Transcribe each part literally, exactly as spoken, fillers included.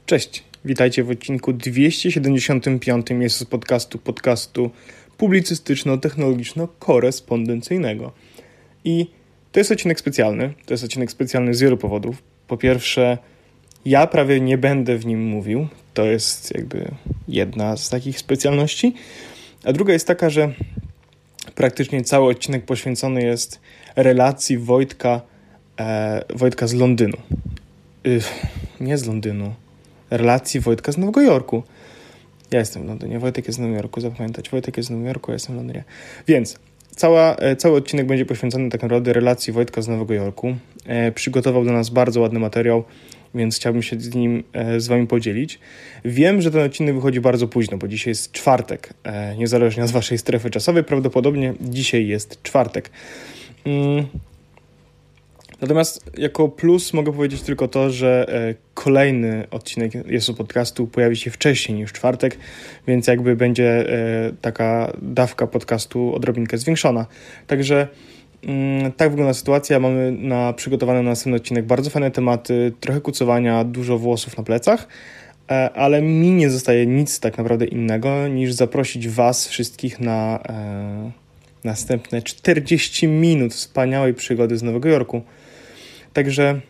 Cześć, witajcie w odcinku dwieście siedemdziesiątym piątym jest z podcastu podcastu publicystyczno-technologiczno-korespondencyjnego. I to jest odcinek specjalny. To jest odcinek specjalny z wielu powodów. Po pierwsze, ja prawie nie będę w nim mówił. To jest jakby jedna z takich specjalności. A druga jest taka, że praktycznie cały odcinek poświęcony jest relacji Wojtka, e, Wojtka z Londynu. Yy, nie z Londynu. Relacji Wojtka z Nowego Jorku. Ja jestem w Londynie, Wojtek jest w Nowym Jorku, zapamiętać. Wojtek jest w Nowym Jorku, ja jestem w Londynie. Więc cała, cały odcinek będzie poświęcony tak naprawdę relacji Wojtka z Nowego Jorku. E, przygotował do nas bardzo ładny materiał, więc chciałbym się z nim e, z wami podzielić. Wiem, że ten odcinek wychodzi bardzo późno, bo dzisiaj jest czwartek. E, niezależnie od waszej strefy czasowej, prawdopodobnie dzisiaj jest czwartek. Mm. Natomiast jako plus mogę powiedzieć tylko to, że e, kolejny odcinek jest podcastu pojawi się wcześniej niż w czwartek, więc jakby będzie e, taka dawka podcastu odrobinkę zwiększona. Także mm, tak wygląda sytuacja. Mamy na przygotowany na następny odcinek bardzo fajne tematy, trochę kucowania, dużo włosów na plecach, e, ale mi nie zostaje nic tak naprawdę innego niż zaprosić was wszystkich na e, następne czterdzieści minut wspaniałej przygody z Nowego Jorku. Także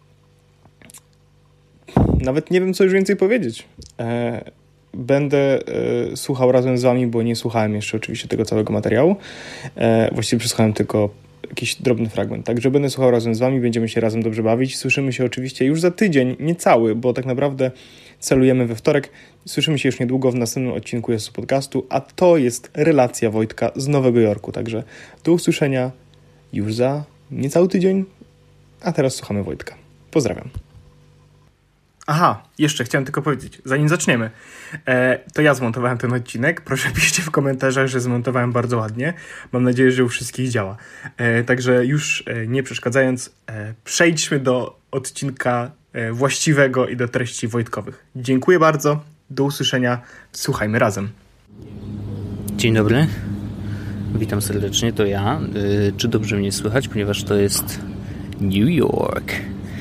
nawet nie wiem, co już więcej powiedzieć. E, będę e, słuchał razem z wami, bo nie słuchałem jeszcze oczywiście tego całego materiału. E, właściwie przesłuchałem tylko jakiś drobny fragment. Także będę słuchał razem z wami, będziemy się razem dobrze bawić. Słyszymy się oczywiście już za tydzień, nie cały, bo tak naprawdę celujemy we wtorek. Słyszymy się już niedługo w następnym odcinku jest podcastu, a to jest relacja Wojtka z Nowego Jorku. Także do usłyszenia już za niecały tydzień. A teraz słuchamy Wojtka. Pozdrawiam. Aha, jeszcze chciałem tylko powiedzieć, zanim zaczniemy, e, to ja zmontowałem ten odcinek. Proszę piszcie w komentarzach, że zmontowałem bardzo ładnie. Mam nadzieję, że u wszystkich działa. E, także już e, nie przeszkadzając, e, przejdźmy do odcinka e, właściwego i do treści Wojtkowych. Dziękuję bardzo. Do usłyszenia. Słuchajmy razem. Dzień dobry. Witam serdecznie, to ja. E, czy dobrze mnie słychać, ponieważ to jest New York.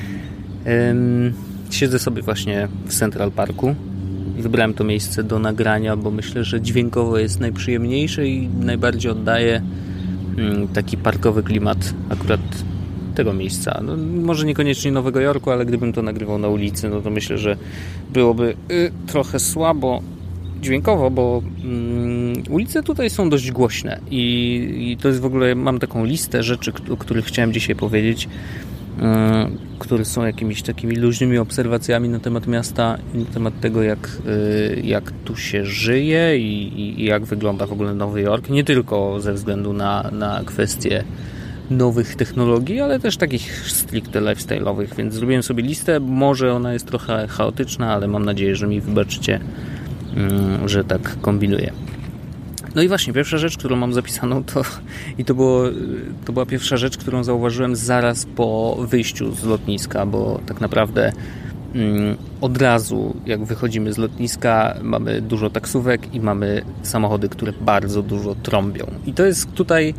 Um, siedzę sobie właśnie w Central Parku. Wybrałem to miejsce do nagrania, bo myślę, że dźwiękowo jest najprzyjemniejsze i najbardziej oddaje um, taki parkowy klimat akurat tego miejsca. No, może niekoniecznie Nowego Jorku, ale gdybym to nagrywał na ulicy, no to myślę, że byłoby y, trochę słabo dźwiękowo, bo um, ulice tutaj są dość głośne i, i to jest w ogóle, mam taką listę rzeczy, o których chciałem dzisiaj powiedzieć, um, które są jakimiś takimi luźnymi obserwacjami na temat miasta i na temat tego, jak, y, jak tu się żyje i, i jak wygląda w ogóle Nowy Jork, nie tylko ze względu na, na kwestie nowych technologii, ale też takich stricte lifestyle'owych, więc zrobiłem sobie listę, może ona jest trochę chaotyczna, ale mam nadzieję, że mi wybaczycie, że tak kombinuję. No i właśnie, pierwsza rzecz, którą mam zapisaną, to i to, było, to była pierwsza rzecz, którą zauważyłem zaraz po wyjściu z lotniska, bo tak naprawdę mm, od razu, jak wychodzimy z lotniska, mamy dużo taksówek i mamy samochody, które bardzo dużo trąbią. I to jest tutaj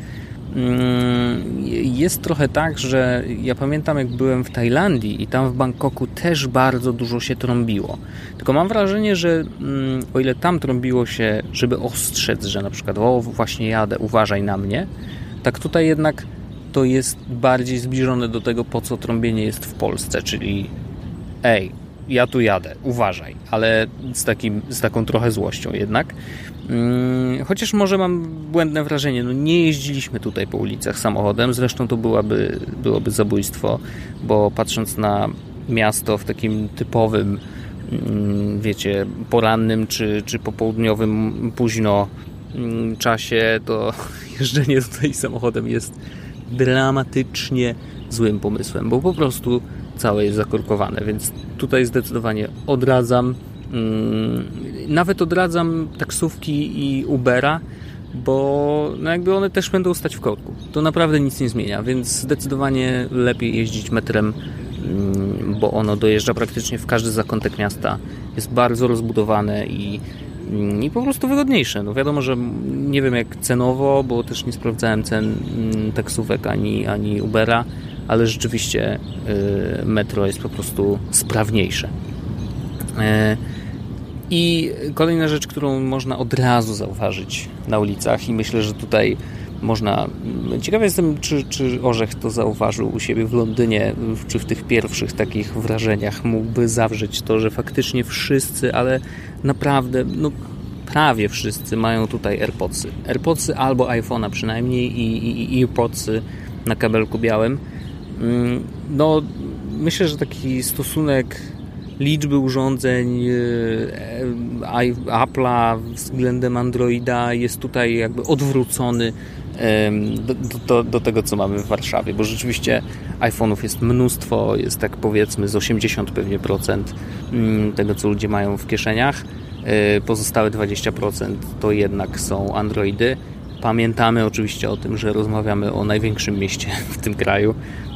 jest trochę tak, że ja pamiętam, jak byłem w Tajlandii i tam w Bangkoku też bardzo dużo się trąbiło. Tylko mam wrażenie, że o ile tam trąbiło się, żeby ostrzec, że na przykład o, właśnie jadę, uważaj na mnie, tak tutaj jednak to jest bardziej zbliżone do tego, po co trąbienie jest w Polsce, czyli ej, ja tu jadę, uważaj, ale z, takim, z taką trochę złością jednak. Chociaż może mam błędne wrażenie, no nie jeździliśmy tutaj po ulicach samochodem, zresztą to byłaby, byłoby zabójstwo, bo patrząc na miasto w takim typowym, wiecie, porannym czy, czy popołudniowym późno czasie, to jeżdżenie tutaj samochodem jest dramatycznie złym pomysłem, bo po prostu całe jest zakorkowane, więc tutaj zdecydowanie odradzam. Nawet odradzam taksówki i Ubera, bo no jakby one też będą stać w korku. To naprawdę nic nie zmienia, więc zdecydowanie lepiej jeździć metrem, bo ono dojeżdża praktycznie w każdy zakątek miasta. Jest bardzo rozbudowane i, i po prostu wygodniejsze. No wiadomo, że nie wiem jak cenowo, bo też nie sprawdzałem cen taksówek ani, ani Ubera, ale rzeczywiście metro jest po prostu sprawniejsze. I kolejna rzecz, którą można od razu zauważyć na ulicach i myślę, że tutaj można... Ciekawy jestem, czy, czy Orzech to zauważył u siebie w Londynie, czy w tych pierwszych takich wrażeniach mógłby zawrzeć to, że faktycznie wszyscy, ale naprawdę, no prawie wszyscy mają tutaj AirPodsy. AirPodsy albo iPhone'a przynajmniej i, i, i AirPodsy na kabelku białym. No, myślę, że taki stosunek liczby urządzeń Apple'a względem Androida jest tutaj jakby odwrócony do, do, do tego, co mamy w Warszawie, bo rzeczywiście iPhone'ów jest mnóstwo, jest tak powiedzmy z osiemdziesiąt pewnie procent tego, co ludzie mają w kieszeniach. Pozostałe dwadzieścia procent to jednak są Androidy. Pamiętamy oczywiście o tym, że rozmawiamy o największym mieście w tym kraju,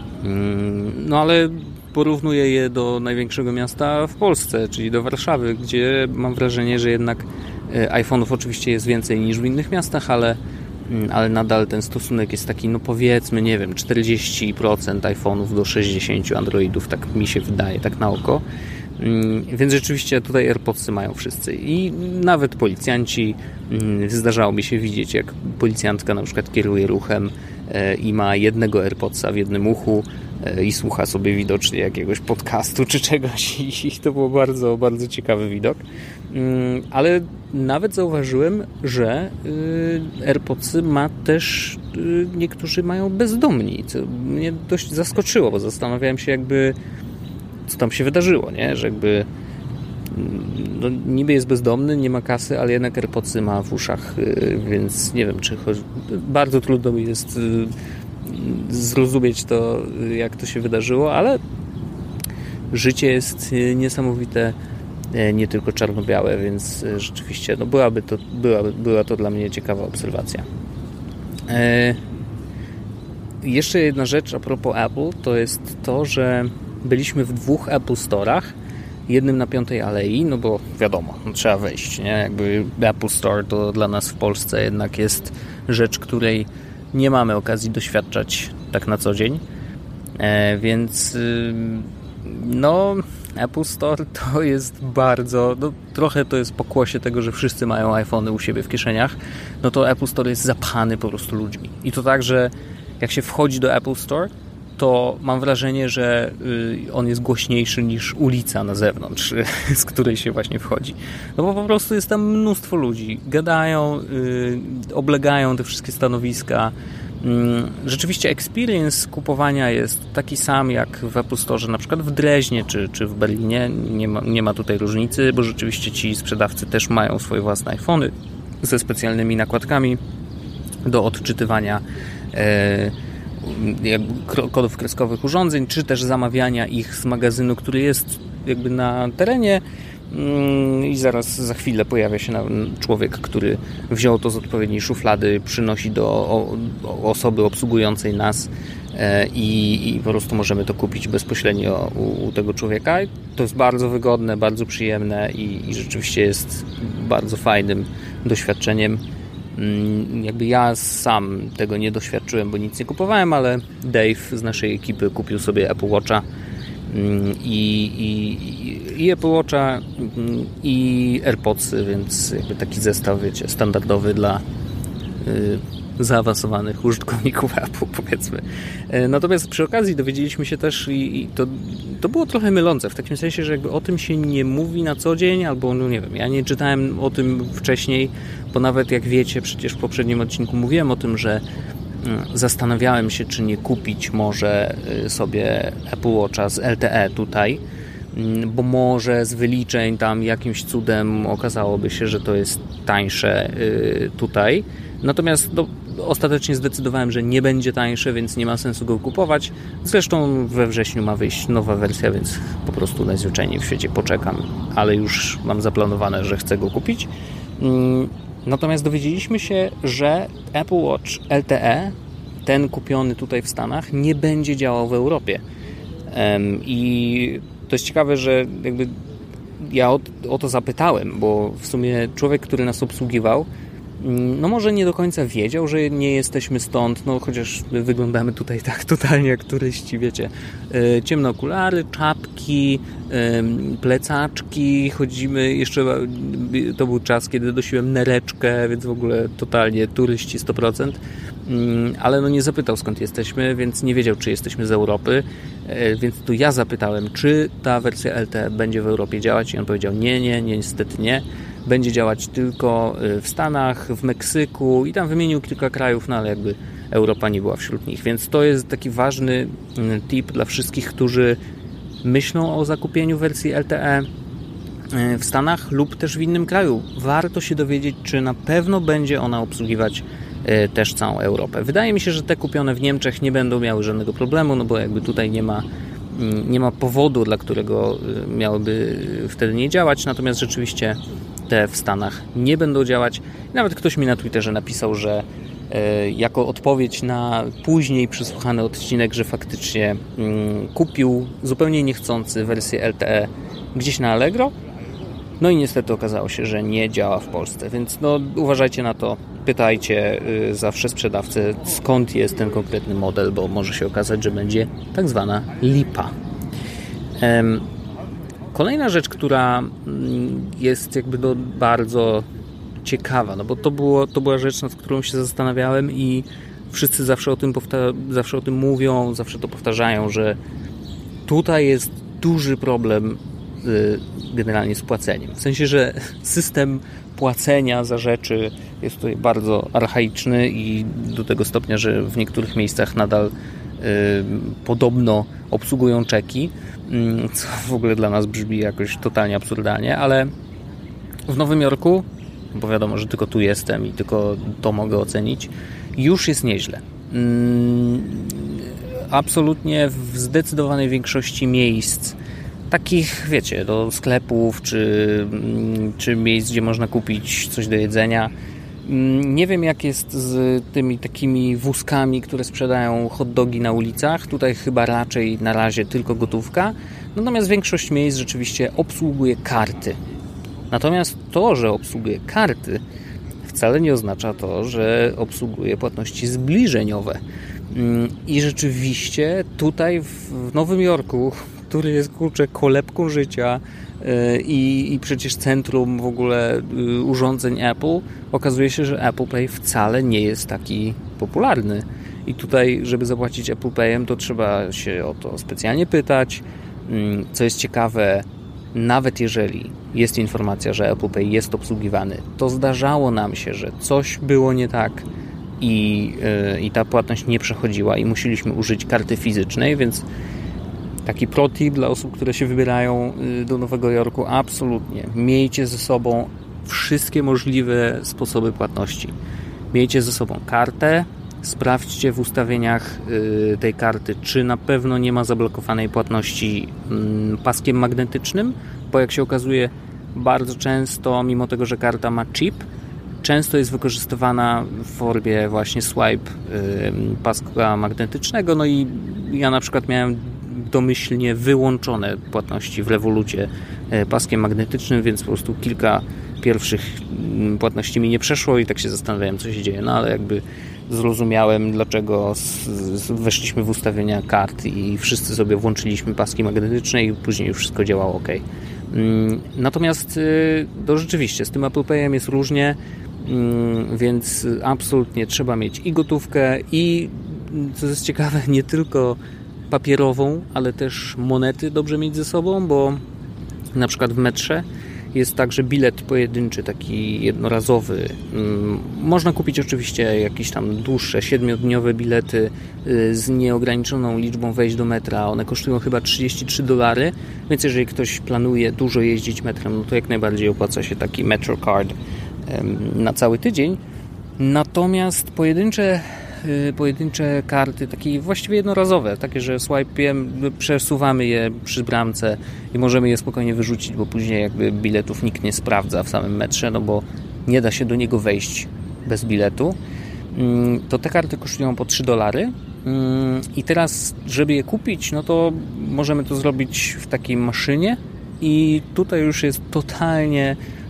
no ale porównuję je do największego miasta w Polsce, czyli do Warszawy, gdzie mam wrażenie, że jednak iPhone'ów oczywiście jest więcej niż w innych miastach, ale, ale nadal ten stosunek jest taki, no powiedzmy, nie wiem, czterdzieści procent iPhone'ów do sześćdziesiąt procent Androidów, tak mi się wydaje, tak na oko. Więc rzeczywiście tutaj AirPodsy mają wszyscy i nawet policjanci. Zdarzało mi się widzieć, jak policjantka na przykład kieruje ruchem i ma jednego AirPodsa w jednym uchu i słucha sobie widocznie jakiegoś podcastu czy czegoś i to był bardzo, bardzo ciekawy widok. Ale nawet zauważyłem, że AirPodsy ma też niektórzy mają bezdomni, co mnie dość zaskoczyło, bo zastanawiałem się jakby co tam się wydarzyło, nie? Że jakby no, niby jest bezdomny, nie ma kasy, ale jednak AirPodsy ma w uszach, więc nie wiem, czy chodzi... bardzo trudno mi jest zrozumieć to, jak to się wydarzyło, ale życie jest niesamowite, nie tylko czarno-białe, więc rzeczywiście no, byłaby to, byłaby, była to dla mnie ciekawa obserwacja. E... Jeszcze jedna rzecz a propos Apple, to jest to, że byliśmy w dwóch Apple Store'ach, jednym na Piątej Alei, no bo wiadomo, no trzeba wejść, nie? Jakby Apple Store to dla nas w Polsce jednak jest rzecz, której nie mamy okazji doświadczać tak na co dzień, e, więc y, no Apple Store to jest bardzo, no trochę to jest pokłosie tego, że wszyscy mają iPhony u siebie w kieszeniach, no to Apple Store jest zapchany po prostu ludźmi i to tak, że jak się wchodzi do Apple Store, to mam wrażenie, że on jest głośniejszy niż ulica na zewnątrz, z której się właśnie wchodzi. No bo po prostu jest tam mnóstwo ludzi. Gadają, yy, oblegają te wszystkie stanowiska. Yy, rzeczywiście experience kupowania jest taki sam jak w Apple Store, na przykład w Dreźnie czy, czy w Berlinie. Nie ma, nie ma tutaj różnicy, bo rzeczywiście ci sprzedawcy też mają swoje własne iPhony ze specjalnymi nakładkami do odczytywania yy, kodów kreskowych urządzeń, czy też zamawiania ich z magazynu, który jest jakby na terenie i zaraz za chwilę pojawia się człowiek, który wziął to z odpowiedniej szuflady, przynosi do osoby obsługującej nas i, i po prostu możemy to kupić bezpośrednio u, u tego człowieka. To jest bardzo wygodne, bardzo przyjemne i, i rzeczywiście jest bardzo fajnym doświadczeniem. Jakby ja sam tego nie doświadczyłem, bo nic nie kupowałem, ale Dave z naszej ekipy kupił sobie Apple Watcha i, i, i Apple Watcha i AirPodsy, więc jakby taki zestaw, wiecie, standardowy dla y, zaawansowanych użytkowników Apple, powiedzmy. Natomiast przy okazji dowiedzieliśmy się też i, i to, to było trochę mylące, w takim sensie, że jakby o tym się nie mówi na co dzień, albo no nie wiem, ja nie czytałem o tym wcześniej, bo nawet jak wiecie, przecież w poprzednim odcinku mówiłem o tym, że zastanawiałem się, czy nie kupić może sobie Apple Watcha z L T E tutaj, bo może z wyliczeń tam jakimś cudem okazałoby się, że to jest tańsze tutaj. Natomiast no, ostatecznie zdecydowałem, że nie będzie tańsze, więc nie ma sensu go kupować. Zresztą we wrześniu ma wyjść nowa wersja, więc po prostu najzwyczajniej w świecie poczekam, ale już mam zaplanowane, że chcę go kupić. Natomiast dowiedzieliśmy się, że Apple Watch L T E, ten kupiony tutaj w Stanach, nie będzie działał w Europie. I to jest ciekawe, że jakby ja o, o to zapytałem, bo w sumie człowiek, który nas obsługiwał, no może nie do końca wiedział, że nie jesteśmy stąd, no chociaż wyglądamy tutaj tak totalnie jak turyści, wiecie. Ciemne okulary, czapki, plecaczki, chodzimy, jeszcze to był czas, kiedy nosiłem nereczkę, więc w ogóle totalnie turyści sto procent. Ale no nie zapytał, skąd jesteśmy, więc nie wiedział, czy jesteśmy z Europy, więc tu ja zapytałem, czy ta wersja L T E będzie w Europie działać i on powiedział nie, nie, nie, niestety nie. Będzie działać tylko w Stanach, w Meksyku i tam wymienił kilka krajów, no ale jakby Europa nie była wśród nich, więc to jest taki ważny tip dla wszystkich, którzy myślą o zakupieniu wersji L T E w Stanach lub też w innym kraju. Warto się dowiedzieć, czy na pewno będzie ona obsługiwać też całą Europę. Wydaje mi się, że te kupione w Niemczech nie będą miały żadnego problemu, no bo jakby tutaj nie ma, nie ma powodu, dla którego miałyby wtedy nie działać, natomiast rzeczywiście te w Stanach nie będą działać. Nawet ktoś mi na Twitterze napisał, że e, jako odpowiedź na później przesłuchany odcinek, że faktycznie mm, kupił zupełnie niechcący wersję L T E gdzieś na Allegro. No i niestety okazało się, że nie działa w Polsce, więc no uważajcie na to, pytajcie y, zawsze sprzedawcę, skąd jest ten konkretny model, bo może się okazać, że będzie tak zwana lipa. Ehm, Kolejna rzecz, która jest jakby no bardzo ciekawa, no bo to, było, to była rzecz, nad którą się zastanawiałem i wszyscy zawsze o tym powta- zawsze o tym mówią, zawsze to powtarzają, że tutaj jest duży problem y, generalnie z płaceniem. W sensie, że system płacenia za rzeczy jest tutaj bardzo archaiczny i do tego stopnia, że w niektórych miejscach nadal y, podobno obsługują czeki, co w ogóle dla nas brzmi jakoś totalnie absurdalnie, ale w Nowym Jorku, bo wiadomo, że tylko tu jestem i tylko to mogę ocenić, już jest nieźle. Absolutnie w zdecydowanej większości miejsc, takich, wiecie, do sklepów czy, czy miejsc, gdzie można kupić coś do jedzenia. Nie wiem, jak jest z tymi takimi wózkami, które sprzedają hot dogi na ulicach. Tutaj chyba raczej na razie tylko gotówka. Natomiast większość miejsc rzeczywiście obsługuje karty. Natomiast to, że obsługuje karty, wcale nie oznacza to, że obsługuje płatności zbliżeniowe. I rzeczywiście tutaj w Nowym Jorku, który jest, kurczę, kolebką życia i, i przecież centrum w ogóle urządzeń Apple, okazuje się, że Apple Pay wcale nie jest taki popularny. I tutaj, żeby zapłacić Apple Payem, to trzeba się o to specjalnie pytać. Co jest ciekawe, nawet jeżeli jest informacja, że Apple Pay jest obsługiwany, to zdarzało nam się, że coś było nie tak i, yy, i ta płatność nie przechodziła i musieliśmy użyć karty fizycznej, więc taki pro tip dla osób, które się wybierają do Nowego Jorku, absolutnie. Miejcie ze sobą wszystkie możliwe sposoby płatności. Miejcie ze sobą kartę, sprawdźcie w ustawieniach tej karty, czy na pewno nie ma zablokowanej płatności paskiem magnetycznym, bo jak się okazuje, bardzo często, mimo tego, że karta ma chip, często jest wykorzystywana w formie właśnie swipe paska magnetycznego, no i ja na przykład miałem domyślnie wyłączone płatności w Revolucie paskiem magnetycznym, więc po prostu kilka pierwszych płatności mi nie przeszło i tak się zastanawiałem, co się dzieje, no ale jakby zrozumiałem, dlaczego weszliśmy w ustawienia kart i wszyscy sobie włączyliśmy paski magnetyczne i później już wszystko działało ok. Natomiast to rzeczywiście z tym Apple Payem jest różnie, więc absolutnie trzeba mieć i gotówkę, i co jest ciekawe, nie tylko papierową, ale też monety dobrze mieć ze sobą, bo na przykład w metrze jest także bilet pojedynczy, taki jednorazowy. Można kupić oczywiście jakieś tam dłuższe, siedmiodniowe bilety z nieograniczoną liczbą wejść do metra. One kosztują chyba trzydzieści trzy dolary, więc jeżeli ktoś planuje dużo jeździć metrem, no to jak najbardziej opłaca się taki Metro Card na cały tydzień. Natomiast pojedyncze pojedyncze karty, takie właściwie jednorazowe, takie, że swipe'iem przesuwamy je przy bramce i możemy je spokojnie wyrzucić, bo później jakby biletów nikt nie sprawdza w samym metrze, no bo nie da się do niego wejść bez biletu. To te karty kosztują po trzy dolary i teraz, żeby je kupić, no to możemy to zrobić w takiej maszynie i tutaj już jest totalnie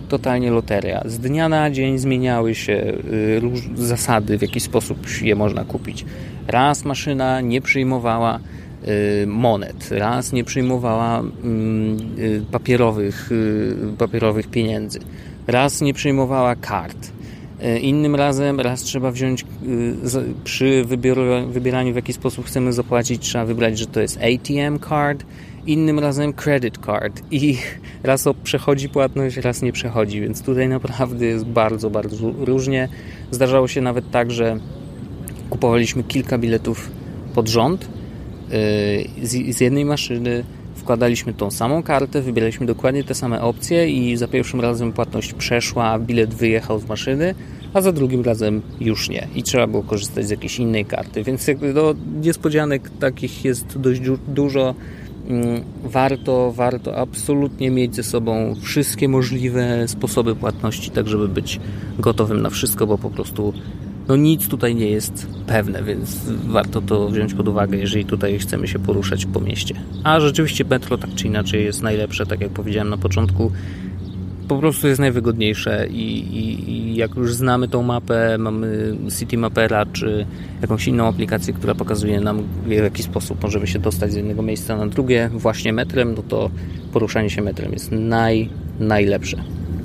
totalnie loteria. Z dnia na dzień zmieniały się zasady, w jaki sposób je można kupić. Raz maszyna nie przyjmowała monet, raz nie przyjmowała papierowych, papierowych pieniędzy, raz nie przyjmowała kart. Innym razem raz trzeba wziąć przy wybieraniu, w jaki sposób chcemy zapłacić, trzeba wybrać, że to jest A T M card, innym razem credit card i raz to przechodzi płatność, raz nie przechodzi, więc tutaj naprawdę jest bardzo, bardzo różnie. Zdarzało się nawet tak, że kupowaliśmy kilka biletów pod rząd z jednej maszyny, wkładaliśmy tą samą kartę, wybieraliśmy dokładnie te same opcje i za pierwszym razem płatność przeszła, bilet wyjechał z maszyny, a za drugim razem już nie. I trzeba było korzystać z jakiejś innej karty. Więc jakby no, niespodzianek takich jest dość dużo. Warto, warto absolutnie mieć ze sobą wszystkie możliwe sposoby płatności, tak żeby być gotowym na wszystko, bo po prostu no nic tutaj nie jest pewne, więc warto to wziąć pod uwagę, jeżeli tutaj chcemy się poruszać po mieście. A rzeczywiście metro tak czy inaczej jest najlepsze, tak jak powiedziałem na początku, po prostu jest najwygodniejsze i, i, i jak już znamy tą mapę, mamy City Mapera czy jakąś inną aplikację, która pokazuje nam, w jaki sposób możemy się dostać z jednego miejsca na drugie właśnie metrem, no to poruszanie się metrem jest naj, najlepsze.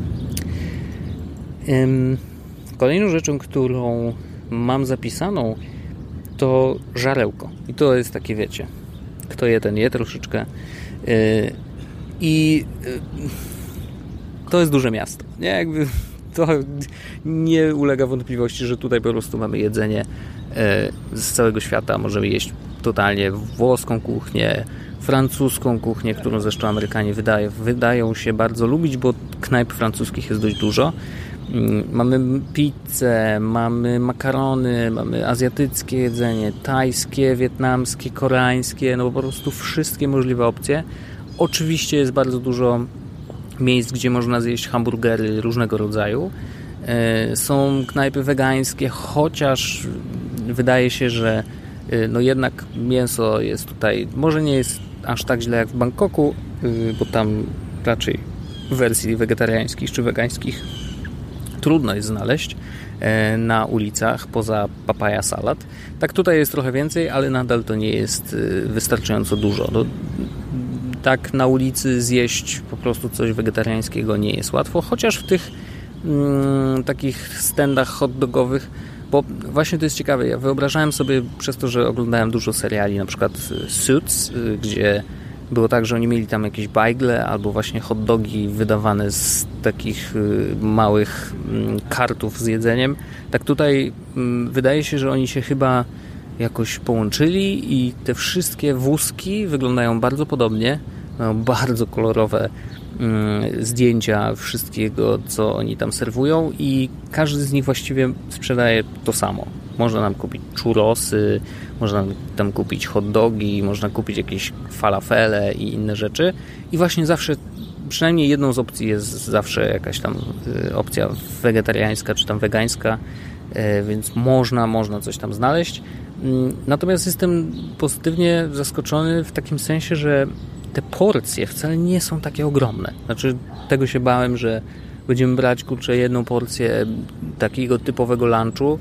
Ym, kolejną rzeczą, którą mam zapisaną, to żarełko. I to jest takie, wiecie, kto je, ten je troszeczkę. Yy, I yy, to jest duże miasto. Nie, jakby to nie ulega wątpliwości, że tutaj po prostu mamy jedzenie z całego świata. Możemy jeść totalnie włoską kuchnię, francuską kuchnię, którą zresztą Amerykanie wydaje, wydają się bardzo lubić, bo knajp francuskich jest dość dużo. Mamy pizzę, mamy makarony, mamy azjatyckie jedzenie, tajskie, wietnamskie, koreańskie, no po prostu wszystkie możliwe opcje. Oczywiście jest bardzo dużo miejsc, gdzie można zjeść hamburgery różnego rodzaju. Są knajpy wegańskie, chociaż wydaje się, że no jednak mięso jest tutaj, może nie jest aż tak źle jak w Bangkoku, bo tam raczej wersji wegetariańskich czy wegańskich trudno jest znaleźć na ulicach poza papaya salad. Tak tutaj jest trochę więcej, ale nadal to nie jest wystarczająco dużo. No, tak na ulicy zjeść po prostu coś wegetariańskiego nie jest łatwo, chociaż w tych mm, takich standach hot dogowych, bo właśnie to jest ciekawe, ja wyobrażałem sobie przez to, że oglądałem dużo seriali, na przykład Suits, gdzie było tak, że oni mieli tam jakieś bajgle albo właśnie hot dogi wydawane z takich małych kartów z jedzeniem. Tak tutaj wydaje się, że oni się chyba jakoś połączyli i te wszystkie wózki wyglądają bardzo podobnie. Mają bardzo kolorowe zdjęcia wszystkiego, co oni tam serwują i każdy z nich właściwie sprzedaje to samo. Można nam kupić churrosy, można tam kupić hot dogi, można kupić jakieś falafele i inne rzeczy. I właśnie zawsze, przynajmniej jedną z opcji jest zawsze jakaś tam opcja wegetariańska czy tam wegańska, więc można, można coś tam znaleźć. Natomiast jestem pozytywnie zaskoczony w takim sensie, że te porcje wcale nie są takie ogromne. Znaczy, tego się bałem, że będziemy brać, kurczę, jedną porcję takiego typowego lunchu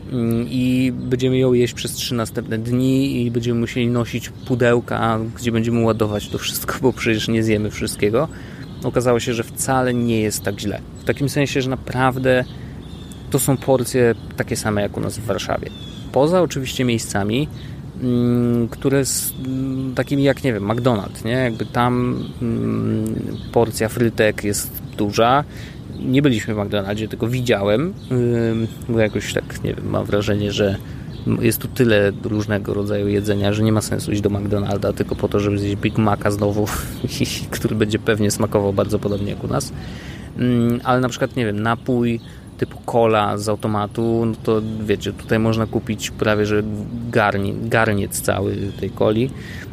i będziemy ją jeść przez trzy następne dni i będziemy musieli nosić pudełka, gdzie będziemy ładować to wszystko, bo przecież nie zjemy wszystkiego. Okazało się, że wcale nie jest tak źle. W takim sensie, że naprawdę to są porcje takie same jak u nas w Warszawie. Poza oczywiście miejscami, które z takimi jak, nie wiem, McDonald's, nie? Jakby tam mm, porcja frytek jest duża. Nie byliśmy w McDonaldzie, tylko widziałem, yy, bo jakoś tak, nie wiem, mam wrażenie, że jest tu tyle różnego rodzaju jedzenia, że nie ma sensu iść do McDonalda tylko po to, żeby zjeść Big Maca znowu, który będzie pewnie smakował bardzo podobnie jak u nas. Yy, ale na przykład, nie wiem, napój typu cola z automatu, no to wiecie, tutaj można kupić prawie, że garni, garniec cały tej coli,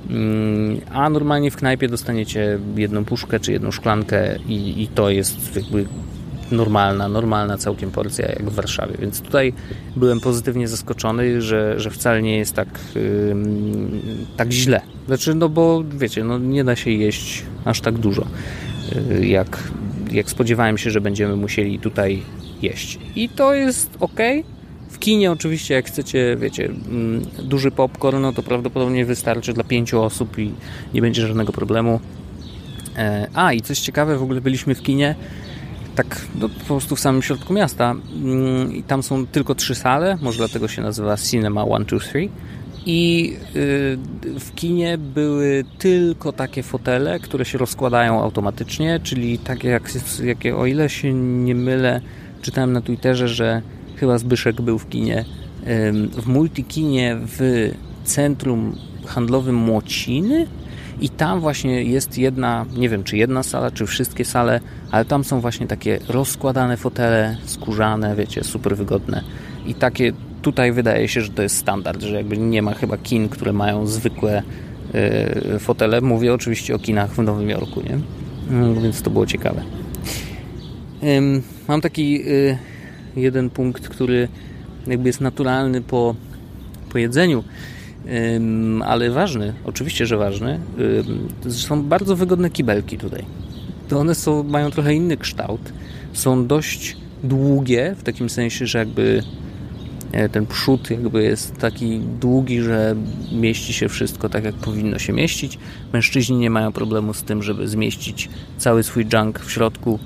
a normalnie w knajpie dostaniecie jedną puszkę czy jedną szklankę i, i to jest jakby normalna, normalna całkiem porcja jak w Warszawie, więc tutaj byłem pozytywnie zaskoczony, że, że wcale nie jest tak yy, tak źle. Znaczy, no bo wiecie, no nie da się jeść aż tak dużo, yy, jak jak spodziewałem się, że będziemy musieli tutaj jeść. I to jest okej. W kinie oczywiście, jak chcecie, wiecie, duży popcorn, no to prawdopodobnie wystarczy dla pięciu osób i nie będzie żadnego problemu. A, i coś ciekawe, w ogóle byliśmy w kinie tak no, po prostu w samym środku miasta i tam są tylko trzy sale, może dlatego się nazywa Cinema one, two, three. I w kinie były tylko takie fotele, które się rozkładają automatycznie, czyli takie jak, jakie, o ile się nie mylę, czytałem na Twitterze, że chyba Zbyszek był w kinie, w multikinie w centrum handlowym Młociny i tam właśnie jest jedna, nie wiem czy jedna sala, czy wszystkie sale, ale tam są właśnie takie rozkładane fotele, skórzane, wiecie, super wygodne i takie tutaj wydaje się, że to jest standard, że jakby nie ma chyba kin, które mają zwykłe y, fotele. Mówię oczywiście o kinach w Nowym Jorku, nie? No, więc to było ciekawe. Ym, mam taki y, jeden punkt, który jakby jest naturalny po, po jedzeniu, ym, ale ważny, oczywiście, że ważny. Ym, są bardzo wygodne kibelki tutaj. To one są, mają trochę inny kształt. Są dość długie, w takim sensie, że jakby ten przód jakby jest taki długi, że mieści się wszystko tak, jak powinno się mieścić. Mężczyźni nie mają problemu z tym, żeby zmieścić cały swój junk w środku.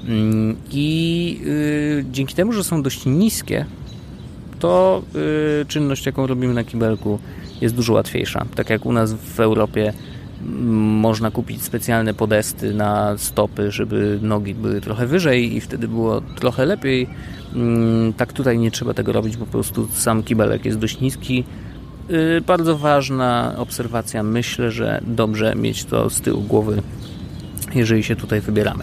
I yy, dzięki temu, że są dość niskie, to yy, czynność, jaką robimy na kibelku, jest dużo łatwiejsza. Tak jak u nas w Europie można kupić specjalne podesty na stopy, żeby nogi były trochę wyżej i wtedy było trochę lepiej. Tak tutaj nie trzeba tego robić, bo po prostu sam kibelek jest dość niski. Bardzo ważna obserwacja. Myślę, że dobrze mieć to z tyłu głowy, jeżeli się tutaj wybieramy.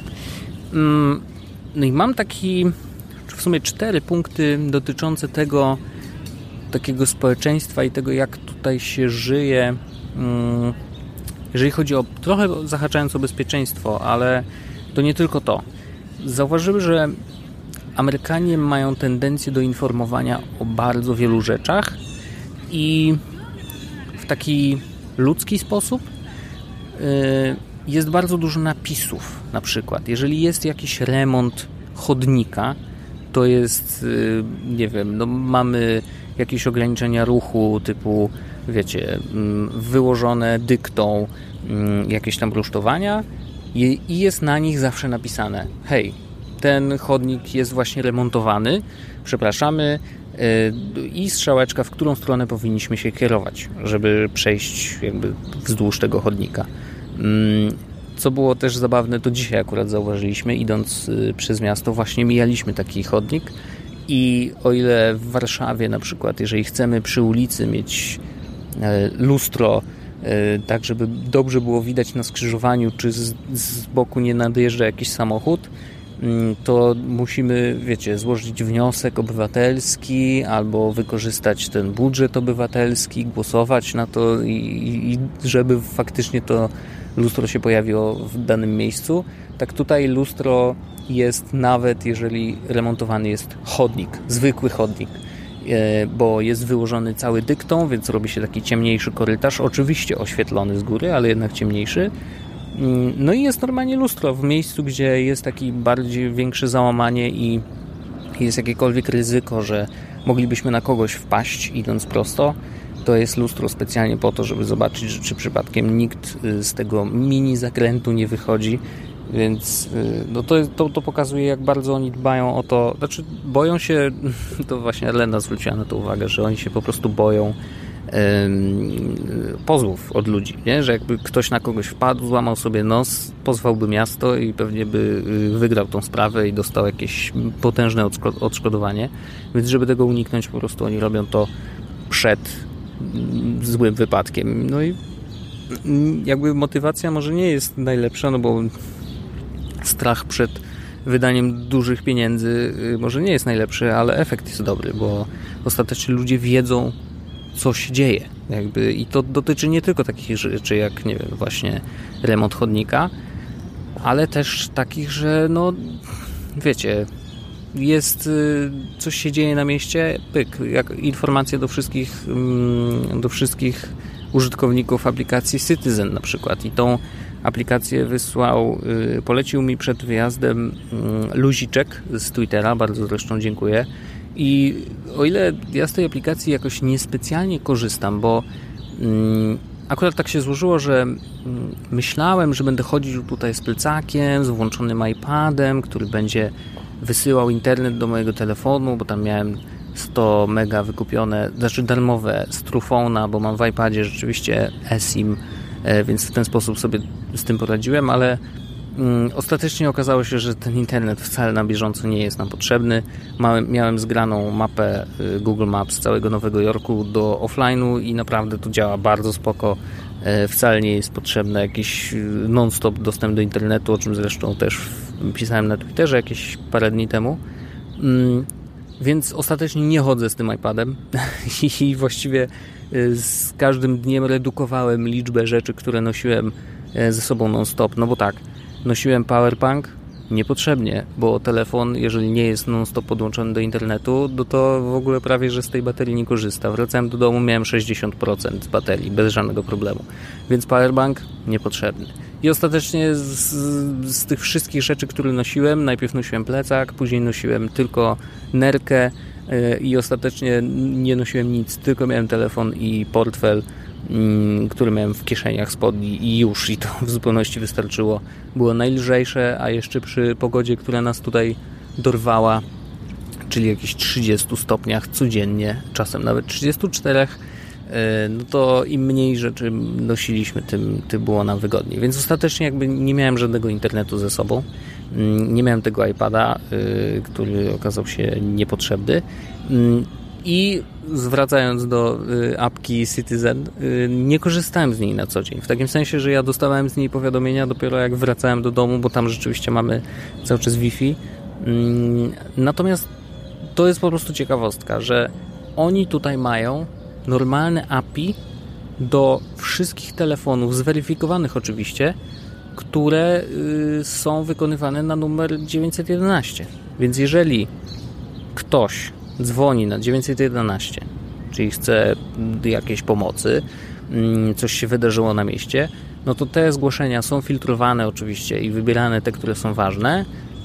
No i mam taki, w sumie cztery punkty dotyczące tego takiego społeczeństwa i tego, jak tutaj się żyje. Jeżeli chodzi o, trochę zahaczając o bezpieczeństwo, ale to nie tylko to. Zauważyłem, że Amerykanie mają tendencję do informowania o bardzo wielu rzeczach i w taki ludzki sposób jest bardzo dużo napisów. Na przykład, jeżeli jest jakiś remont chodnika, to jest, nie wiem, no mamy jakieś ograniczenia ruchu typu, wiecie, wyłożone dyktą jakieś tam rusztowania i jest na nich zawsze napisane: hej, ten chodnik jest właśnie remontowany, przepraszamy, i strzałeczka, w którą stronę powinniśmy się kierować, żeby przejść jakby wzdłuż tego chodnika. Co było też zabawne, to dzisiaj akurat zauważyliśmy, idąc przez miasto, właśnie mijaliśmy taki chodnik i o ile w Warszawie na przykład, jeżeli chcemy przy ulicy mieć lustro, tak żeby dobrze było widać na skrzyżowaniu, czy z, z boku nie nadjeżdża jakiś samochód, to musimy, wiecie, złożyć wniosek obywatelski albo wykorzystać ten budżet obywatelski, głosować na to i, i żeby faktycznie to lustro się pojawiło w danym miejscu. Tak tutaj lustro jest nawet, jeżeli remontowany jest chodnik, zwykły chodnik, bo jest wyłożony cały dyktą, więc robi się taki ciemniejszy korytarz, oczywiście oświetlony z góry, ale jednak ciemniejszy. No i jest normalnie lustro w miejscu, gdzie jest taki bardziej większe załamanie i jest jakiekolwiek ryzyko, że moglibyśmy na kogoś wpaść idąc prosto. To jest lustro specjalnie po to, żeby zobaczyć, czy przypadkiem nikt z tego mini zakrętu nie wychodzi. Więc no to, to, to pokazuje, jak bardzo oni dbają o to. Znaczy boją się, to właśnie Elena zwróciła na to uwagę, że oni się po prostu boją pozwów od ludzi, nie? Że jakby ktoś na kogoś wpadł, złamał sobie nos, pozwałby miasto i pewnie by wygrał tą sprawę i dostał jakieś potężne odszkodowanie, więc żeby tego uniknąć, po prostu oni robią to przed złym wypadkiem. No i jakby motywacja może nie jest najlepsza, no bo strach przed wydaniem dużych pieniędzy może nie jest najlepszy, ale efekt jest dobry, bo ostatecznie ludzie wiedzą, co się dzieje. Jakby, i to dotyczy nie tylko takich rzeczy jak, nie wiem, właśnie remont chodnika, ale też takich, że no wiecie, jest, coś się dzieje na mieście, pyk, jak informacje do wszystkich do wszystkich użytkowników aplikacji Citizen na przykład i tą aplikację wysłał, polecił mi przed wyjazdem Luziczek z Twittera, bardzo zresztą dziękuję. I o ile ja z tej aplikacji jakoś niespecjalnie korzystam, bo akurat tak się złożyło, że myślałem, że będę chodził tutaj z plecakiem, z włączonym iPadem, który będzie wysyłał internet do mojego telefonu, bo tam miałem sto mega wykupione, znaczy darmowe z Truphona, bo mam w iPadzie rzeczywiście eSIM, więc w ten sposób sobie z tym poradziłem, ale mm, ostatecznie okazało się, że ten internet wcale na bieżąco nie jest nam potrzebny. Małem, miałem zgraną mapę Google Maps całego Nowego Jorku do offline'u i naprawdę to działa bardzo spoko. Wcale nie jest potrzebny jakiś non-stop dostęp do internetu, o czym zresztą też pisałem na Twitterze jakieś parę dni temu. Mm, Więc ostatecznie nie chodzę z tym iPadem i właściwie z każdym dniem redukowałem liczbę rzeczy, które nosiłem ze sobą non-stop. No bo tak, nosiłem powerbank niepotrzebnie, bo telefon, jeżeli nie jest non-stop podłączony do internetu, no to w ogóle prawie, że z tej baterii nie korzysta. Wracałem do domu, miałem sześćdziesiąt procent z baterii, bez żadnego problemu. Więc powerbank niepotrzebny. I ostatecznie z, z tych wszystkich rzeczy, które nosiłem, najpierw nosiłem plecak, później nosiłem tylko nerkę yy, i ostatecznie nie nosiłem nic, tylko miałem telefon i portfel, yy, który miałem w kieszeniach spodni i już, i to w zupełności wystarczyło. Było najlżejsze, a jeszcze przy pogodzie, która nas tutaj dorwała, czyli jakichś trzydziestu stopniach codziennie, czasem nawet trzydziestu czterech, no to im mniej rzeczy nosiliśmy, tym, tym było nam wygodniej. Więc ostatecznie jakby nie miałem żadnego internetu ze sobą. Nie miałem tego iPada, który okazał się niepotrzebny. I zwracając do apki Citizen, nie korzystałem z niej na co dzień. W takim sensie, że ja dostawałem z niej powiadomienia dopiero jak wracałem do domu, bo tam rzeczywiście mamy cały czas Wi-Fi. Natomiast to jest po prostu ciekawostka, że oni tutaj mają normalne A P I do wszystkich telefonów, zweryfikowanych oczywiście, które y, są wykonywane na numer dziewięćset jedenaście. Więc jeżeli ktoś dzwoni na dziewięćset jedenaście, czyli chce jakiejś pomocy, y, coś się wydarzyło na mieście, no to te zgłoszenia są filtrowane oczywiście i wybierane te, które są ważne,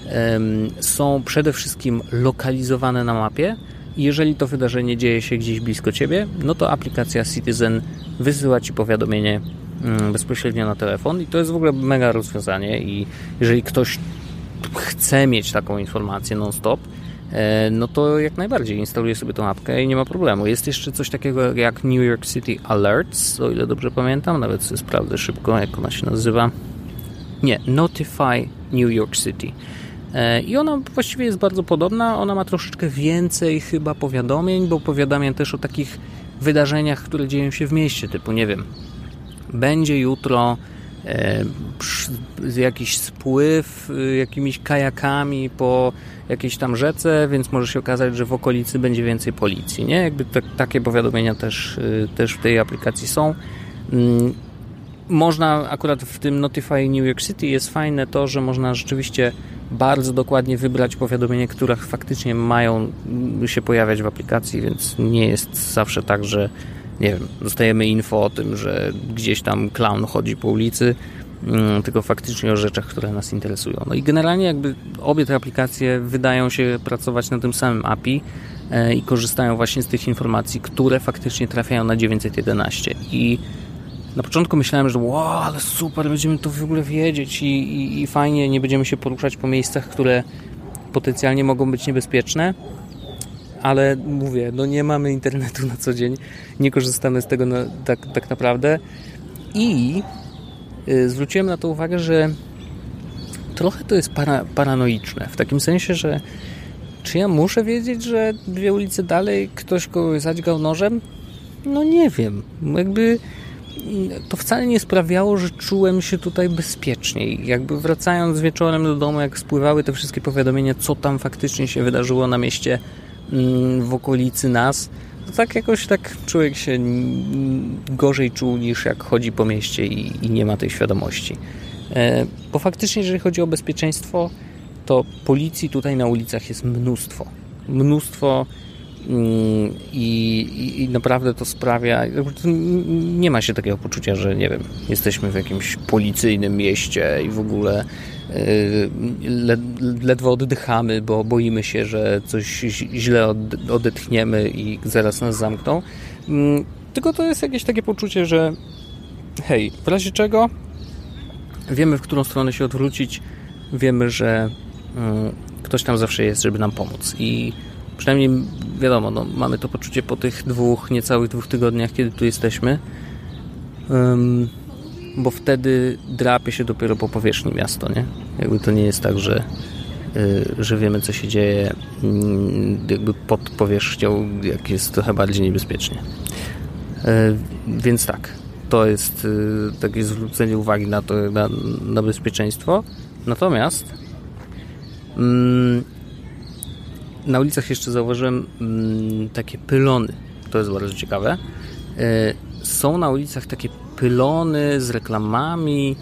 y, są przede wszystkim lokalizowane na mapie. I jeżeli to wydarzenie dzieje się gdzieś blisko Ciebie, no to aplikacja Citizen wysyła Ci powiadomienie bezpośrednio na telefon i to jest w ogóle mega rozwiązanie i jeżeli ktoś chce mieć taką informację non-stop, no to jak najbardziej instaluje sobie tą apkę i nie ma problemu. Jest jeszcze coś takiego jak New York City Alerts, o ile dobrze pamiętam, nawet sobie sprawdzę szybko, jak ona się nazywa. Nie, Notify New York City. I ona właściwie jest bardzo podobna, ona ma troszeczkę więcej chyba powiadomień, bo powiadamia też o takich wydarzeniach, które dzieją się w mieście, typu nie wiem, będzie jutro e, przy, jakiś spływ e, jakimiś kajakami po jakiejś tam rzece, więc może się okazać, że w okolicy będzie więcej policji, nie? Jakby te, takie powiadomienia też, e, też w tej aplikacji są. Mm, Można akurat w tym Notify New York City jest fajne to, że można rzeczywiście bardzo dokładnie wybrać powiadomienia, które faktycznie mają się pojawiać w aplikacji, więc nie jest zawsze tak, że nie wiem, dostajemy info o tym, że gdzieś tam clown chodzi po ulicy, tylko faktycznie o rzeczach, które nas interesują. No i generalnie jakby obie te aplikacje wydają się pracować na tym samym A P I i korzystają właśnie z tych informacji, które faktycznie trafiają na dziewięćset jedenaście i na początku myślałem, że wow, ale super, będziemy to w ogóle wiedzieć i, i, i fajnie, nie będziemy się poruszać po miejscach, które potencjalnie mogą być niebezpieczne, ale mówię, no nie mamy internetu na co dzień, nie korzystamy z tego na, tak, tak naprawdę i y, zwróciłem na to uwagę, że trochę to jest para, paranoiczne, w takim sensie, że czy ja muszę wiedzieć, że dwie ulice dalej ktoś kogoś zadźgał nożem? No nie wiem, jakby to wcale nie sprawiało, że czułem się tutaj bezpieczniej. Jakby wracając wieczorem do domu, jak spływały te wszystkie powiadomienia, co tam faktycznie się wydarzyło na mieście w okolicy nas, to tak jakoś tak człowiek się gorzej czuł niż jak chodzi po mieście i, i nie ma tej świadomości. Bo faktycznie, jeżeli chodzi o bezpieczeństwo, to policji tutaj na ulicach jest mnóstwo. Mnóstwo i, i naprawdę to sprawia, nie ma się takiego poczucia, że nie wiem, jesteśmy w jakimś policyjnym mieście i w ogóle led, ledwo oddychamy, bo boimy się, że coś źle odetchniemy i zaraz nas zamkną. Tylko to jest jakieś takie poczucie, że hej, w razie czego wiemy, w którą stronę się odwrócić, wiemy, że ktoś tam zawsze jest, żeby nam pomóc. I przynajmniej wiadomo, no, mamy to poczucie po tych dwóch, niecałych dwóch tygodniach, kiedy tu jesteśmy, um, bo wtedy drapie się dopiero po powierzchni miasto, nie? Jakby to nie jest tak, że, y, że wiemy, co się dzieje y, jakby pod powierzchnią, jak jest trochę bardziej niebezpiecznie. Y, więc tak, to jest y, takie zwrócenie uwagi na to, na, na bezpieczeństwo. Natomiast mm, na ulicach jeszcze zauważyłem mm, takie pylony. To jest bardzo ciekawe. Y, są na ulicach takie pylony z reklamami,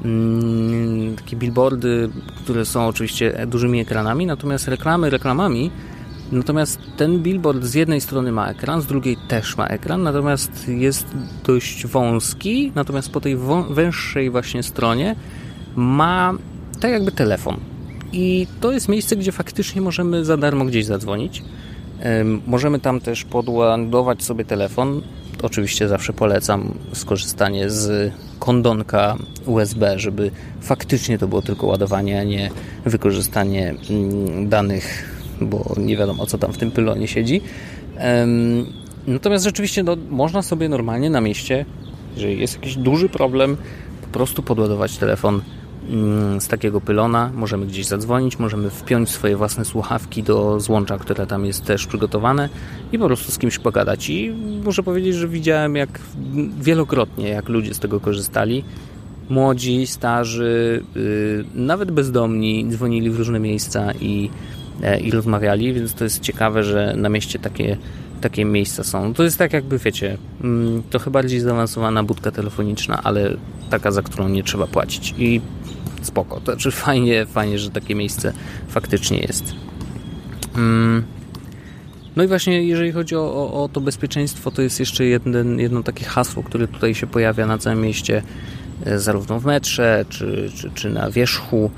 mm, takie billboardy, które są oczywiście dużymi ekranami, natomiast reklamy reklamami. Natomiast ten billboard z jednej strony ma ekran, z drugiej też ma ekran, natomiast jest dość wąski, natomiast po tej wą- węższej właśnie stronie ma tak jakby telefon. I to jest miejsce, gdzie faktycznie możemy za darmo gdzieś zadzwonić. Ym, możemy tam też podładować sobie telefon. Oczywiście zawsze polecam skorzystanie z kondonka U S B, żeby faktycznie to było tylko ładowanie, a nie wykorzystanie ym, danych, bo nie wiadomo, co tam w tym pylonie siedzi. Ym, natomiast rzeczywiście no, można sobie normalnie na mieście, jeżeli jest jakiś duży problem, po prostu podładować telefon z takiego pylona, możemy gdzieś zadzwonić, możemy wpiąć swoje własne słuchawki do złącza, które tam jest też przygotowane i po prostu z kimś pogadać. I muszę powiedzieć, że widziałem jak wielokrotnie, jak ludzie z tego korzystali. Młodzi, starzy, yy, nawet bezdomni dzwonili w różne miejsca i, e, i rozmawiali, więc to jest ciekawe, że na mieście takie, takie miejsca są. To jest tak jakby, wiecie, yy, trochę bardziej zaawansowana budka telefoniczna, ale taka, za którą nie trzeba płacić. I spoko. To znaczy fajnie, fajnie, że takie miejsce faktycznie jest. Mm. No i właśnie jeżeli chodzi o, o, o to bezpieczeństwo, to jest jeszcze jeden, jedno takie hasło, które tutaj się pojawia na całym mieście, zarówno w metrze, czy, czy, czy na wierzchu.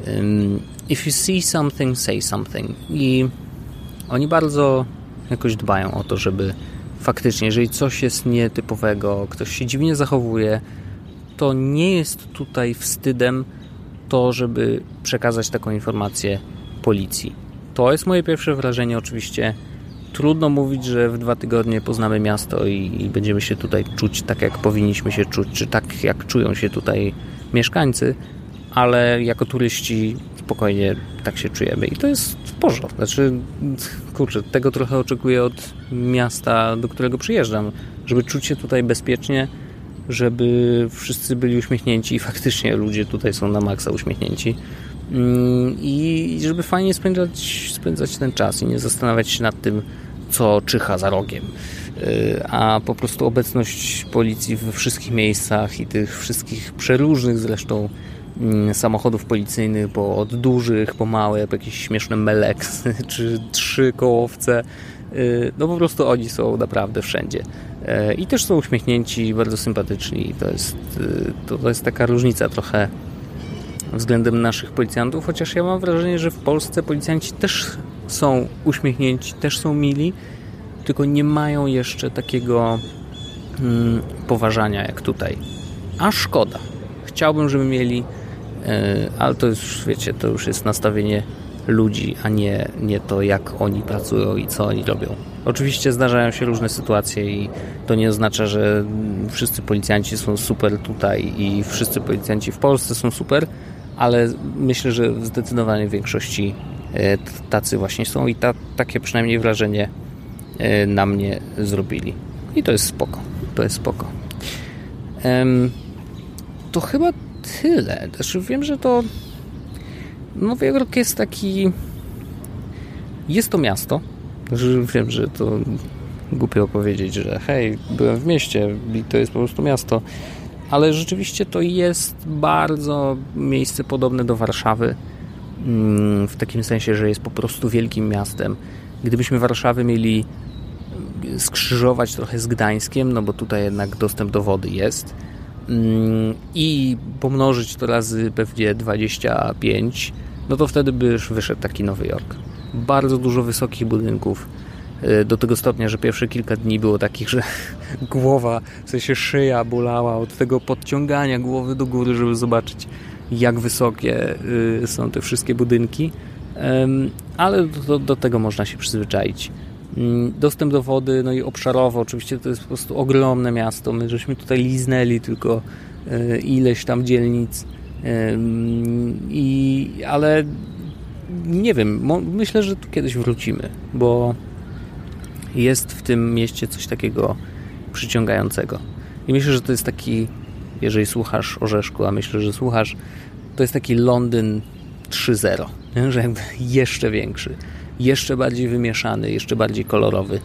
If you see something, say something. I oni bardzo jakoś dbają o to, żeby faktycznie, jeżeli coś jest nietypowego, ktoś się dziwnie zachowuje, to nie jest tutaj wstydem to, żeby przekazać taką informację policji. To jest moje pierwsze wrażenie. Oczywiście trudno mówić, że w dwa tygodnie poznamy miasto i, i będziemy się tutaj czuć tak, jak powinniśmy się czuć, czy tak, jak czują się tutaj mieszkańcy, ale jako turyści spokojnie tak się czujemy i to jest w porządku. Znaczy, kurczę, tego trochę oczekuję od miasta, do którego przyjeżdżam, żeby czuć się tutaj bezpiecznie, żeby wszyscy byli uśmiechnięci i faktycznie ludzie tutaj są na maksa uśmiechnięci i żeby fajnie spędzać, spędzać ten czas i nie zastanawiać się nad tym, co czyha za rogiem, a po prostu obecność policji we wszystkich miejscach i tych wszystkich przeróżnych zresztą samochodów policyjnych, bo od dużych po małe, po jakieś śmieszne meleksy czy trzy kołowce, no po prostu oni są naprawdę wszędzie. I też są uśmiechnięci, bardzo sympatyczni. To jest, to, to jest taka różnica trochę względem naszych policjantów, chociaż ja mam wrażenie, że w Polsce policjanci też są uśmiechnięci, też są mili, tylko nie mają jeszcze takiego hmm, poważania jak tutaj. A szkoda. Chciałbym, żeby mieli, yy, ale to już, wiecie, to już jest nastawienie ludzi, a nie, nie to, jak oni pracują i co oni robią. Oczywiście zdarzają się różne sytuacje i to nie oznacza, że wszyscy policjanci są super tutaj i wszyscy policjanci w Polsce są super, ale myślę, że w zdecydowanej większości tacy właśnie są i ta, takie przynajmniej wrażenie na mnie zrobili. I to jest spoko. To jest spoko. Um, to chyba tyle. Znaczy wiem, że to Nowy Jork jest taki... Jest to miasto. Wiem, że to głupio powiedzieć, że hej, byłem w mieście i to jest po prostu miasto. Ale rzeczywiście to jest bardzo miejsce podobne do Warszawy. W takim sensie, że jest po prostu wielkim miastem. Gdybyśmy Warszawę mieli skrzyżować trochę z Gdańskiem, no bo tutaj jednak dostęp do wody jest, i pomnożyć to razy pewnie dwadzieścia pięć, no to wtedy by już wyszedł taki Nowy Jork. Bardzo dużo wysokich budynków, do tego stopnia, że pierwsze kilka dni było takich, że głowa, w sensie szyja bolała od tego podciągania głowy do góry, żeby zobaczyć, jak wysokie są te wszystkie budynki, ale do, do tego można się przyzwyczaić. Dostęp do wody, no i obszarowo, oczywiście to jest po prostu ogromne miasto. My żeśmy tutaj liznęli tylko ileś tam dzielnic, i, ale nie wiem, myślę, że tu kiedyś wrócimy, bo jest w tym mieście coś takiego przyciągającego. I myślę, że to jest taki, jeżeli słuchasz Orzeszku, a myślę, że słuchasz, to jest taki Londyn trzy zero, nie? Że jakby jeszcze większy, jeszcze bardziej wymieszany, jeszcze bardziej kolorowy.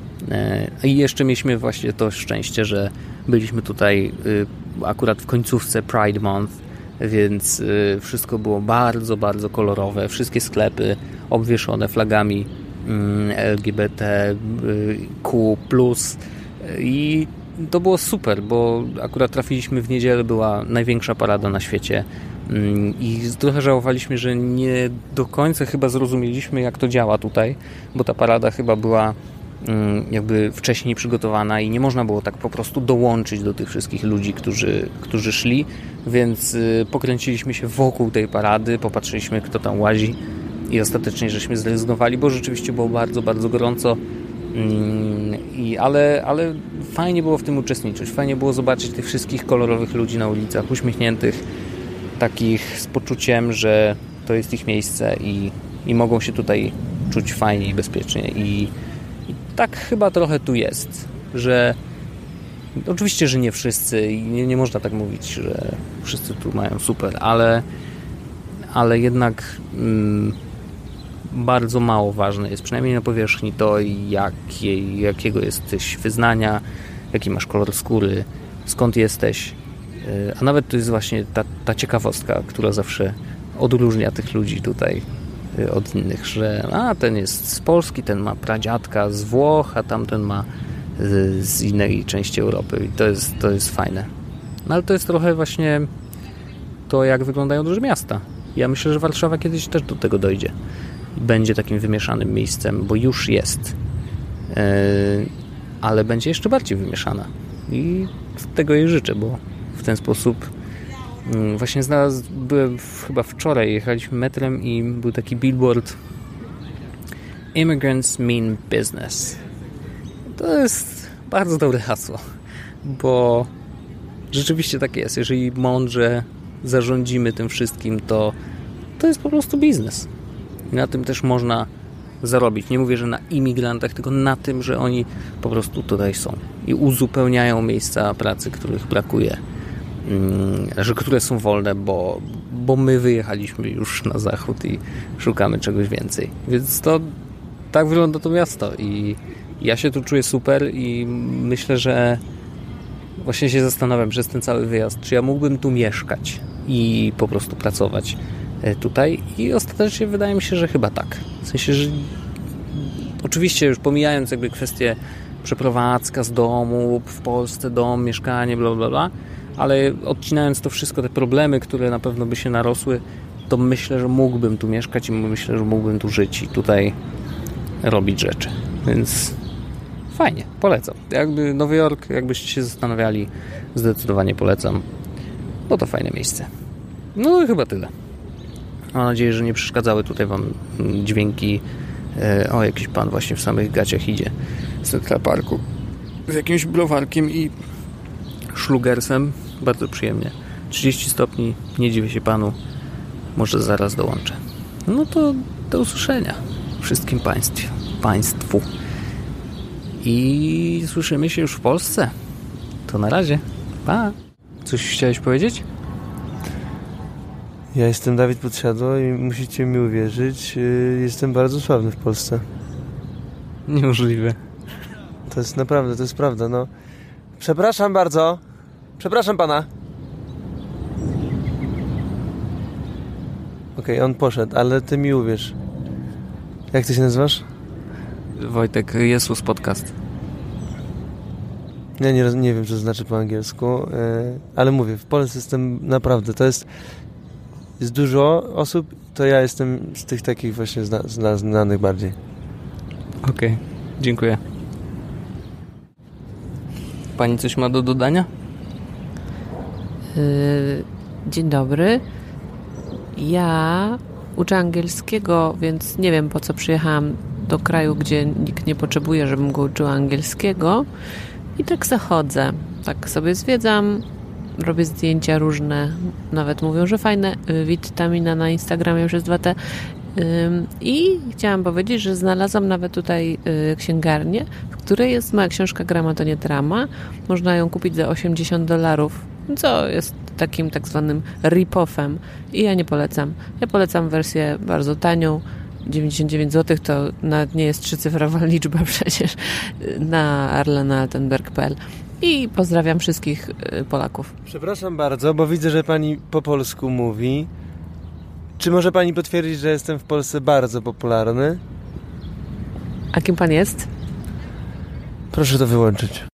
I jeszcze mieliśmy właśnie to szczęście, że byliśmy tutaj akurat w końcówce Pride Month, więc wszystko było bardzo, bardzo kolorowe. Wszystkie sklepy obwieszone flagami L G B T Q plus, i to było super, bo akurat trafiliśmy w niedzielę, była największa parada na świecie i trochę żałowaliśmy, że nie do końca chyba zrozumieliśmy, jak to działa tutaj, bo ta parada chyba była jakby wcześniej przygotowana i nie można było tak po prostu dołączyć do tych wszystkich ludzi, którzy, którzy szli, więc pokręciliśmy się wokół tej parady, popatrzyliśmy, kto tam łazi, i ostatecznie żeśmy zrezygnowali, bo rzeczywiście było bardzo, bardzo gorąco, i, ale, ale fajnie było w tym uczestniczyć, fajnie było zobaczyć tych wszystkich kolorowych ludzi na ulicach, uśmiechniętych, takich z poczuciem, że to jest ich miejsce i, i mogą się tutaj czuć fajnie i bezpiecznie. I, i tak chyba trochę tu jest, że oczywiście, że nie wszyscy i nie, nie można tak mówić, że wszyscy tu mają super, ale, ale jednak mm, bardzo mało ważne jest, przynajmniej na powierzchni, to jakie, jakiego jesteś wyznania, jaki masz kolor skóry, skąd jesteś. A nawet to jest właśnie ta, ta ciekawostka, która zawsze odróżnia tych ludzi tutaj od innych, że a ten jest z Polski, ten ma pradziadka z Włoch, a tamten ma z, z innej części Europy, i to jest, to jest fajne. No ale to jest trochę właśnie to, jak wyglądają duże miasta. Ja myślę, że Warszawa kiedyś też do tego dojdzie. Będzie takim wymieszanym miejscem, bo już jest. Yy, ale będzie jeszcze bardziej wymieszana. I tego jej życzę, bo w ten sposób yy, właśnie znalazł, byłem w, chyba wczoraj, jechaliśmy metrem i był taki billboard Immigrants mean business. To jest bardzo dobre hasło, bo rzeczywiście tak jest. Jeżeli mądrze zarządzimy tym wszystkim, to to jest po prostu biznes. I na tym też można zarobić. Nie mówię, że na imigrantach, tylko na tym, że oni po prostu tutaj są i uzupełniają miejsca pracy, których brakuje, że które są wolne, bo, bo my wyjechaliśmy już na zachód i szukamy czegoś więcej. Więc to tak wygląda to miasto i ja się tu czuję super i myślę, że właśnie się zastanawiam przez ten cały wyjazd, czy ja mógłbym tu mieszkać i po prostu pracować tutaj, i ostatecznie wydaje mi się, że chyba tak. W sensie, że oczywiście już pomijając jakby kwestię przeprowadzka z domu, w Polsce dom, mieszkanie, bla bla bla, ale odcinając to wszystko, te problemy, które na pewno by się narosły, to myślę, że mógłbym tu mieszkać i myślę, że mógłbym tu żyć i tutaj robić rzeczy. Więc fajnie, polecam. Jakby Nowy Jork, jakbyście się zastanawiali, zdecydowanie polecam, bo to fajne miejsce. No i chyba tyle. Mam nadzieję, że nie przeszkadzały tutaj wam dźwięki. O, jakiś pan właśnie w samych gaciach idzie z Central Parku z jakimś browarkiem i szlugersem. Bardzo przyjemnie. trzydzieści stopni, nie dziwię się panu. Może zaraz dołączę. No to do usłyszenia wszystkim państwu. państwu. I słyszymy się już w Polsce. To na razie. Pa. Coś chciałeś powiedzieć? Ja jestem Dawid Podsiadło i musicie mi uwierzyć, jestem bardzo sławny w Polsce. Niemożliwe. To jest naprawdę, to jest prawda, no. Przepraszam bardzo. Przepraszam pana. Okej, okay, on poszedł, ale ty mi uwierz. Jak ty się nazywasz? Wojtek, Jesus Podcast. Ja nie, nie wiem, co to znaczy po angielsku, ale mówię, w Polsce jestem naprawdę, to jest jest dużo osób, to ja jestem z tych takich właśnie zna, zna, znanych bardziej. Okej, okay. Dziękuję. Pani coś ma do dodania? Dzień dobry. Ja uczę angielskiego, więc nie wiem, po co przyjechałam do kraju, gdzie nikt nie potrzebuje, żebym go uczyła angielskiego. I tak zachodzę. Tak sobie zwiedzam, robię zdjęcia różne. Nawet mówią, że fajne. Witamina na Instagramie przez dwa T. I chciałam powiedzieć, że znalazłam nawet tutaj księgarnię, w której jest moja książka Grama to nie drama. Można ją kupić za osiemdziesiąt dolarów, co jest takim tak zwanym rip-offem. I ja nie polecam. Ja polecam wersję bardzo tanią. dziewięćdziesiąt dziewięć złotych to nawet nie jest trzycyfrowa liczba przecież, na arlena altenberg kropka p l. I pozdrawiam wszystkich Polaków. Przepraszam bardzo, bo widzę, że pani po polsku mówi. Czy może pani potwierdzić, że jestem w Polsce bardzo popularny? A kim pan jest? Proszę to wyłączyć.